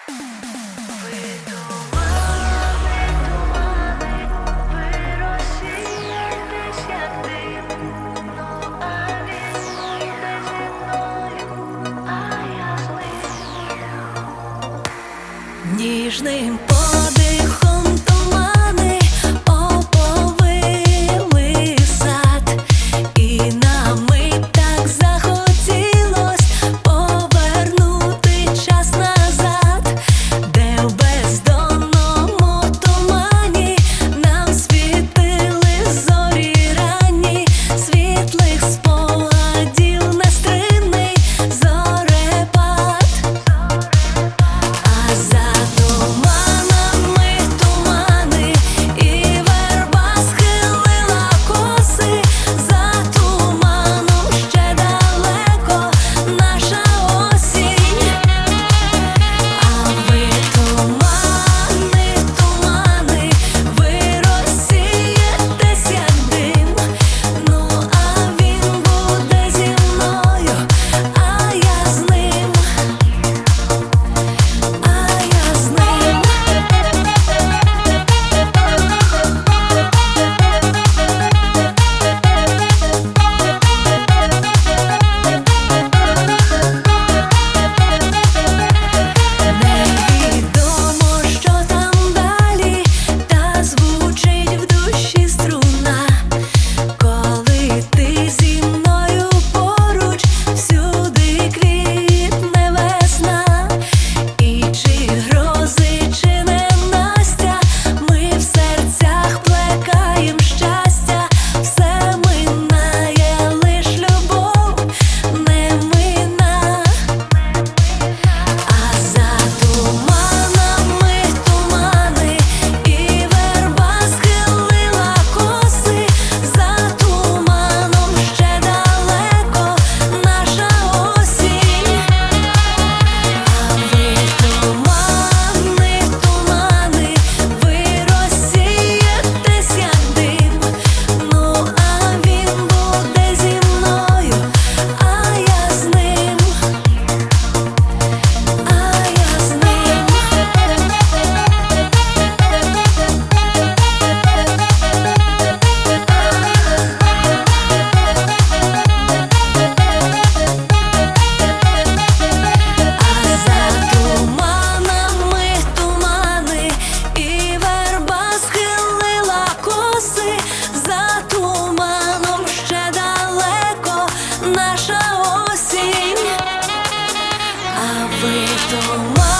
Ніжним подихом тумани оповили сад, і на мить так захотілось повернути час назад, де в бездонному тумані нам світили зорі ранні, світлих спогадів нестримний зорепад. А за туманами тумани, і верба схилила коси, за туманом ще далеко наша осінь. А ви тумани, тумани, ви розсієтесь як дим, ну а він буде зі мною, а я з ним. Невідомо, що там далі, та звучить в душі струна. Коли ти зі мною поруч, всюди квітне весна. І чи грози, чи ненастя, ми в серцях плекаєм щастя. Все минає, лиш любов не мина. А за туманами тумани, і верба схилила коси, за туманом ще далеко наша осінь. А ви тумани, тумани, ви розсієтесь як дим, ну а він буде зі мною, а я з ним. За туманами тумани, і верба схилила коси, за туманом ще далеко наша осінь. А ви тумани.